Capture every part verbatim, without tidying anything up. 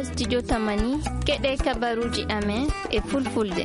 studio tamani keɗe kabaruji amen e fulfulde.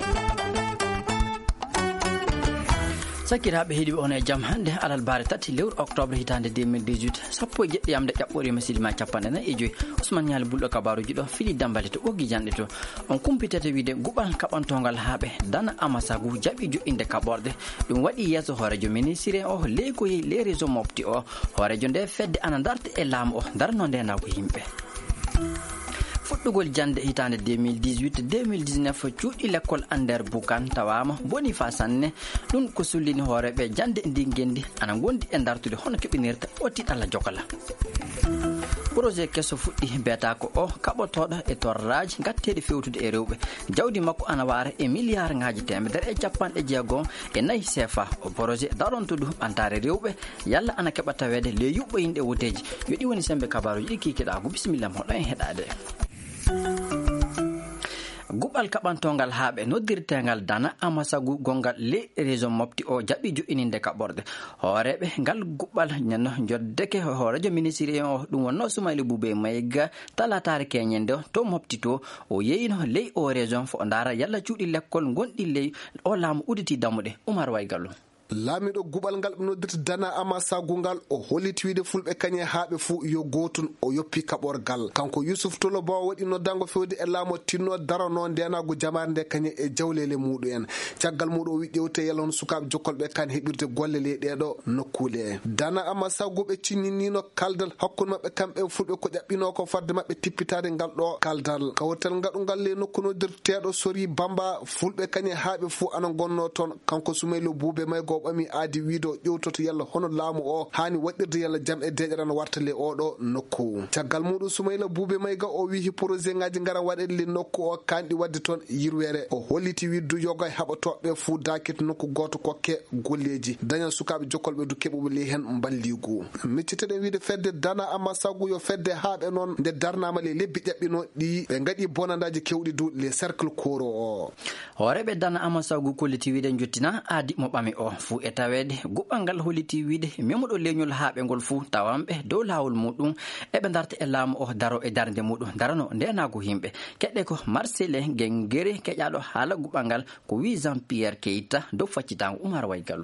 sakiraaɓe heeɗiɓe on e jam hannde alal baare tati lewru octobre hitande deux mille dix-huit sappo e jeɗɗi yamde ƴaɓɓore masilima capanɗe nayi e joyi ousmane ñaali bulɗo kabaruji ɗo fili dambali to ɓoggi janɗe to on kumpitete wiide guɓal kaɓantogal haaɓe dana amasagu jaɓi joƴƴinde kaɓorɗe ɗum waɗi yeeso hoorejo ministre o leykoyi les réseau mofti o hoorejo nde fedde ana darta e laamu o darno ndenako yimɓe. fuɗɗugol jande hitande deux mille dix-huit deux mille dix-neuf cuuɗi l'école Ander Boukan tawama boni fa sanne ɗum ko sullini hooreɓe jande ndi gendi ana gondi e dartude hono keɓinirta o tiɗalla jokala. projet kesso fuɗɗi beeta ko o kaɓotoɗo e torraji gatteɗe fewtude e rewɓe jawdi makko ana wara e milliard ngaji temedere e capanɗe jeegom e nayyi C F A o projet darontudu ɓantare rewɓe yalla ana keɓa tawede le yuɓɓoyinde woteji yo ɗi woni sembe kabaruji ɗi kikiɗago bisimilla moɗo en heɗade. guɓal kaɓantogal haaɓe noddirtegal dana amasagu gongal le région mofti o jaɓi joƴininde kaɓorɗe hooreɓe ngal guɓal nenno joddeke hoorejo ministre o ɗum wonno Soumaïla Boubé Mayiga talatare keñende o to mofti to o yeyino ley o région fo dara yalla cuuɗi l'école gonɗi ley o laamu uditi dammuɗe Oumar Waygallo. laamiɗo guɓal ngal ɓe noddirta dana amasagu ngal o holliti wiide fulɓe kañe haaɓe fuu yo gootun o yoppi kaɓorgal kanko Youssouf Tolo Ba waɗi noddango fewde e laamu tinno darano ndenago jamare nde kañe e jawlele muɗum en caggal muɗum o wi ƴewte yalla hono sukaɓe jokkolɓe kan heɓirde golle le ɗeɗo nokkule en dana amasagu ɓe cinninino kaldal hakkude mabɓe kamɓe fulɓe ko ƴaɓɓino ko fadde mabɓe tippitade ngal ɗo kaldal kawtal ngaɗugal le nokku noddirteɗo Sori Bamba fulɓe kañe haaɓe fuu ana gonno toon kanko Soumaïla Boubé Mayiga ɓami aadi wiido ƴewtoto yalla hono laamu o hani waɗirde yalla jam e deƴere no wartale oɗo nokku caggal muɗum Soumaïla Boubé Mayiga o wi projet ngaji ngara waɗede le nokku o kanɗi wadde toon yirwere o holliti widdu yoga haɓatoɓe fuu dakit nokku goto kokke golleji dañan sukaɓe jokkolɓe du keɓuɓe li hen balligu micciteɗen wiide fedde dana amasagu yo fedde haaɓe noon nde darnama le lebbi ƴaɓɓino ɗi ɓe gaɗi bonandaji kewɗi du les cercle koro o hooreɓe dana amasagu kolliti wiide jottina aadi mo ɓami o fuu e tawede guɓɓal ngal holliti wiide memuɗo leñol haaɓe ngol fuu tawamɓe dow lawol muɗum eɓe darta e laamu o daro e darde muɗum darano ndenago yimɓe keɗɗe ko Marcelin Guéngéré keƴaɗo haala guɓɓal ngal ko wi Jean Pierre Keita dow faccitango Oumar Waygallo.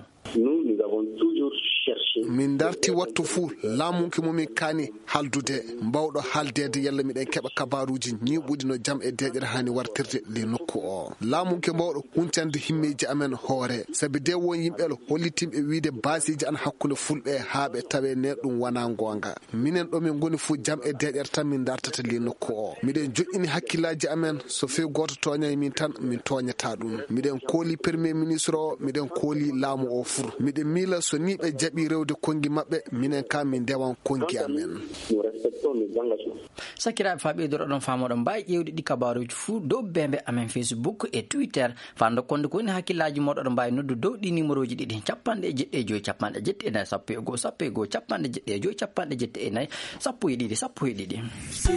min darti wattu fuu laamunki momin kaani haldude mbawɗo haaldede yalla miɗen keɓa kabaruji ñiɓuɗi no jaam e deƴere hani wartirde le nokku o laamunki mbawɗo huncande himmeji amen hoore saabi de won yimɓeɗo hollitimɓe wiide basiji an hakkude fulɓe haaɓe tawe ne ɗum wona gonga minen ɗo min goni fuu jaam e deƴere tan min dartata le nokku o miɗen joƴƴini hakkillaji amen so fewi goto toñay min tan min toñata ɗum miɗen kooli premier ministre o miɗen kooli laamu o fur miɗen miila so ni ɓe jaɓi rewde kongi mabɓe minen kam min ndewan kongi amen. sakiraɓe faɓidoro ɗon famoɗon mbawi ƴewde ɗi kabaruji fuu dow bembe amen Facebook e Twitter fando konde ko woni hakkillaji moɗo ɗo mbawi noddu dow ɗi numéro ji ɗiɗi capanɗe e jeɗɗi e joyi capanɗe jeɗɗi e nayyi sappo e goho sappo e goho capanɗe jeɗɗi e joyi capanɗe jeɗɗi e nayyi sappo e ɗiɗi sappo e ɗiɗi.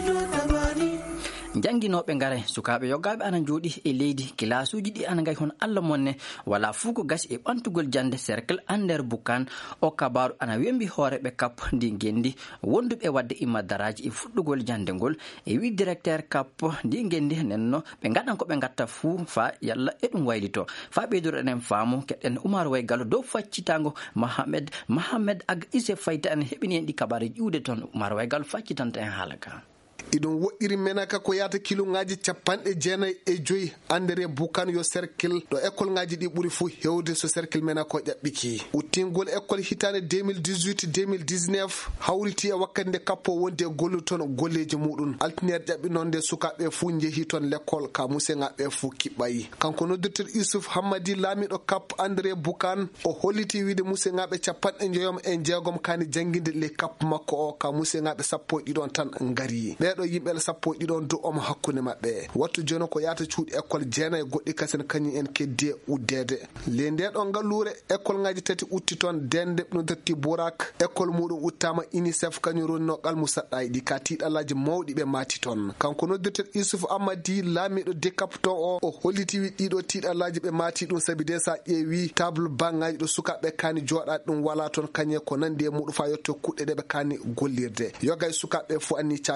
janguinoɓe garay sukaɓe yoggaɓe ana jooɗi e leydi kilasuji ɗi ana gayi hono Allah monne wala fuu ko gasi e ɓantugol jande cercle Ander Boukan o kabaru ana wembi hooreɓe kap ndi gendi wonduɓe wadde immadaraji e fuɗɗugol jande ngol e wi directeur kap ndi gendi nenno ɓe gaɗan ko ɓe gatta fuu fa yalla e ɗum waylito fa ɓeydoro enen faamu keɗen Oumar Waygallo dow faccitango Mohamed Mohamed Ag Isse Fayta en heɓini en ɗi kabaruji ƴiwde toon Oumar Waygallo faccitanta en haala ka. iɗum woɗɗiri menaka ko yata kiloŋaji capanɗe jeenayi e joyi Andere Boukan yo cercle ɗo école ŋaji ɗi ɓuuri fuu hewde so cercle menaka o ƴaɓɓiki uttingol école hitande deux mille dix-huit deux mille dix-neuf hawriti e wakkati nde kappo wonde gollu toon golleji muɗum altinere ƴaɓɓi nde sukaɓe fuu jeehi toon l'école ka museŋaɓe fuu kiɓɓayi kanko noddirteur Youssouf Hammadi laamiɗo kap Andre Boukan o holliti wiide museŋaɓe capanɗe joyom e jeegom kani jangguinde le kap makko o ka museŋaɓe sappo e ɗiɗon tan ngari ɗo yimɓe sappo e ɗiɗon du omo hakkude mabɓe wattu joni ko yata cuuɗi école jeenayi goɗɗi kasen kañum en keddi uddede le ndeɗon ngallure école ngaji tati utti toon dende no dirti Bourak école muɗum uttama UNICEF kañum ronno qalmu saɗɗayi ɗi ka tiɗalaji mawɗi ɓe mati toon kanko noddirteur Youssouf Amadi laamiɗo décap ton o o holliti wi ɗiɗo tiɗalaji ɓe mati ɗum saabi de sa ƴeewi table bangaji ɗo sukaɓe kani joɗade ɗum wala toon kañe ko nandi e muɗum fa yetto kuɗɗe ɗe ɓe kani gollirde yogay sukaɓe fo anni cakile ɗe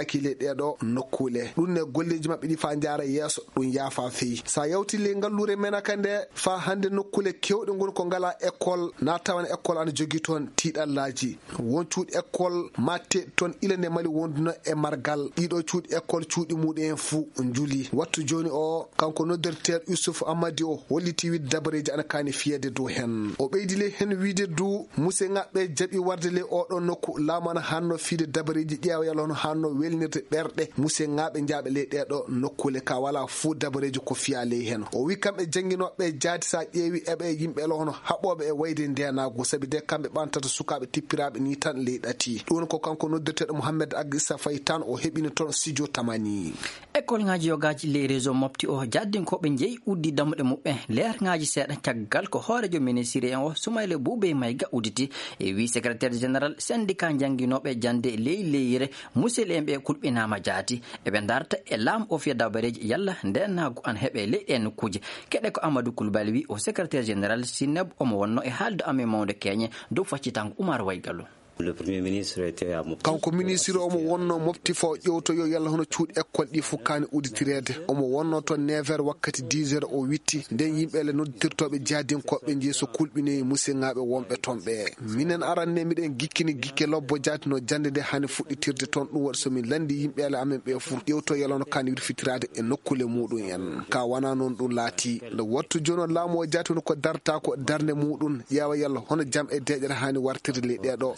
ɗeɗo nokkule ɗum ne golleji mabɓe ɗi fa jara yeeso ɗum yaafa feyi sa yawti le ngallure menaka nde fa hande nokkule kewɗe ngoni ko ngala école na tawan école ana jogui toon tiiɗallaji won cuuɗi école matte toon ilande mali wonduno e margal ɗiɗo cuuɗi école cuuɗi muɗum en fuu juuli wattu joni o kanko nodderteɗo Youssouf Amadi o holliti widde dabareji ana kani fiyede dow hen o ɓeydile hen wiide du musse ŋaɓɓe jaaɓi warde le oɗo nokku laamu ana hanno fiide dabareji ƴeewa yalla hono hanno welnirde ɓerɗe musse ŋaɓe jaaɓe le ɗeɗo nokkule ka wala fuu dabareji ko fiya ley hen o wi kamɓe jangguinoɓe jaati sa ƴeewi eɓe yimɓe lo hono haɓoɓe e wayde ndenago saabi de kamɓe ɓantata sukaɓe tippiraɓe ni tan ley ɗati ɗum ko kanko nodderteɗo Mouhamed Agissa Faye tan o heɓini toon studio Tamani école ngaji yogaji les réseau mofti o jaddinkoɓe jeeyi uddi dammuɗe muɓɓe leer ngaji seeɗa caggal ko hoorejo ministére en o Soumaïla Boubé Maïga udditi e wi secrétaire général syndicat jangguinoɓe jande ley leyre musidɓe en ɓe kulɓinama jaati eɓe darta e laamu o fiya dabareji yalla ndenago an heeɓe leyɗe nokkuji keɗe ko Amadou Coulibaly wi o secrétaire général Sineb omo wonno e haalde amen mawde keñe dow faccitango Oumar Waygallo. Le premier ministre était à Mopti. Kanko ministre omo wonno Mopti fo ƴewto yo yalla hono cuuɗi école ɗi fukkani uditirede omo wonno toon neuf heures wakkati dix heures o witti nden yimɓe noddirtoɓe jaadinkoɓe jeeso kulɓine musidɓe wonɓe toon ɓe minen aranne miɗen gikkini gikke lobbo jaati no jande nde hani fuɗɗitirde toon ɗum waɗi somin landi yimɓele amen ɓe fof ƴewto yalla hono kani wirfitirade e nokkule muɗum en ka wana noon ɗum laati nde wattu joni on laamu o jaati hono ko darta ko darde muɗum ƴeewa yalla hono jaam e deƴere hani wartirde le ɗeɗo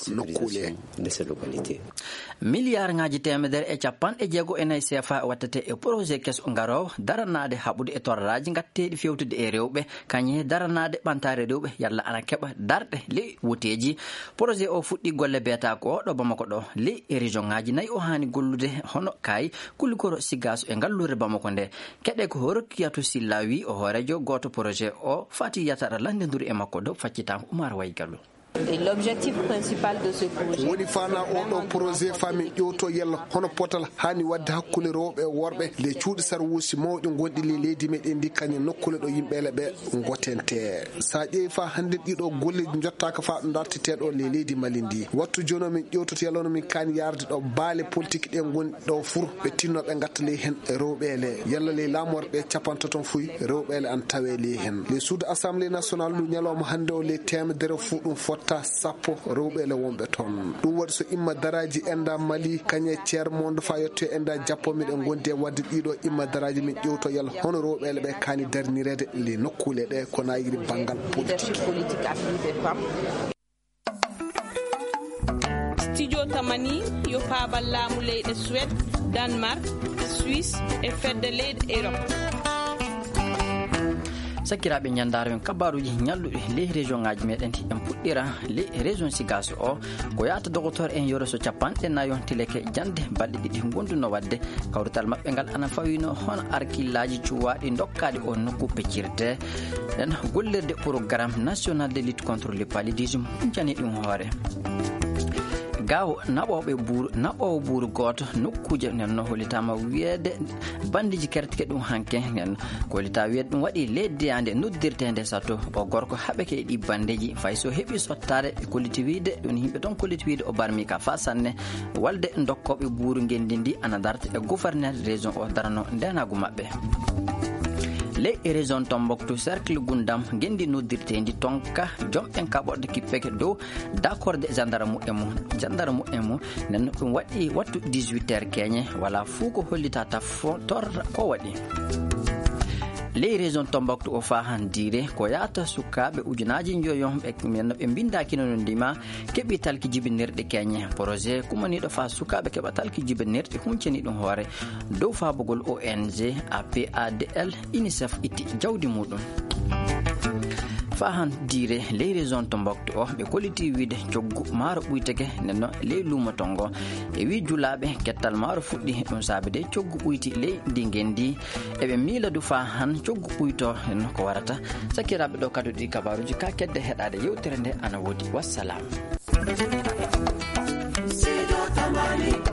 de ces localités. Milliard ngaji temedere e capanɗe jeego e nayi C F A wattete e projet keso ngarowo daranade haɓude e torraji gatteɗi fewtude e rewɓe kañe daranade ɓantare rewɓe yalla ana keɓa darɗe ley woteji projet o fuɗɗi golle beeta ko ɗo Bamako ɗo ley région ngaji nayi o hani gollude hono kayi Kulikoro Sigaso e ngallure Bamako nde keɗe ko Rokiyatou Silla wi o hoorejo goto projet o fati yatara landeduru e makko dow faccitanko Oumar Waygallo. L'objectif principal de ce projet woni fana oɗo projet fami ƴewto yella hono potal hani wadde hakkude rewɓe e worɓe le cuuɗi sarwusi mawɗi gonɗi le leydi meɗen ndi kañum nokkule ɗo yimɓele ɓe gotente sa ƴeewi fa hande ɗiɗo golleji jottaka fa ɗo darteteɗo le leydi Mali ndi wattu joni min ƴewtoto yalla no min kani yarde ɗo baale politique ɗen goni ɗo fur ɓe tinnoɓe gatta ley hen rewɓele yalla le laamorɓe capanta toon fuyi rewɓele an tawe ley hen le suudu assemblée nationale ɗum ñalawma hande o le temedere fu ɗum fot ta sappo rewɓe le wonɓe toon ɗum waɗi so imma daraji enda Mali kañe ceer monde fa yetto enda jappo miɗen gondi e wadde ɗiɗo imma daraji min ƴewto yalla hono rewɓele ɓe kani darnirede le nokkule ɗe ko nayiri banggal politique. Studio Tamani yo paabal laamu leyɗe Suède, Danemark, Suisse e fedde leyɗe Europe. sakiraɓe ñandare men kabaruji ñalluɗe ley région ngaji meɗen en puɗɗira ley région Sigaso o ko yata docteur en yoro so capanɗe nayon tileke jande balɗe ɗiɗi gonduno wadde kawrital mabɓe ngal ana fawino hono arkillaji cuwaɗi dokkade o nokku peccirte en gollirde programme national de lutte contre le paludisme jani ɗum hoore gaw naɓoɓe buuru naɓowo buuru goto nokkuje nen no holitama wiyeede bandiji kertike ɗum hanke nen ko holita wiyeede ɗum waɗi leddiyande noddirtede sato o gorko haɓeke e ɗi bandeji fay so heeɓi sottade e kolliti wiide ɗum yimɓe toon kolliti wiide o barmi ka fa sanne walde dokkoɓe buuru ngendi ndi ana darta e gouverneur région o darano ndenago mabɓe ley région Tombouctou cercle Gundam gendi noddirtendi tonka jomɓen kaɓorde kippeke dow d'accorde gendarme e mum gendarme e mum nen ɗum waɗi wattu dix-huit heures keñe wala fuu ko hollita taf torra ko waɗi ley région Tombouctou o fa handire ko yata sukaɓe ujunaji joyon ɓe men ɓe bindakino no ndima keɓi talki jibinirɗe keñe projet kumaniɗo fa sukaɓe keɓa talki jibinirɗe huncani ɗum hoore dow fabugol O N G A P A D L UNICEF itti jawdi muɗum fa handire ley région Tombouctou o ɓe kolliti wiide coggu maaro ɓuyteke nenno ley luumo tongo e wi julaɓe kettal maaro fuɗɗi ɗum saabi de coggu ɓuyti ley ndi gendi eɓe miila du fa han coggu ɓuyto en ko warata sakiraɓe ɗo kaduɗi kabaruji ka kedde heɗade yewtere nde ana woodi wassalam.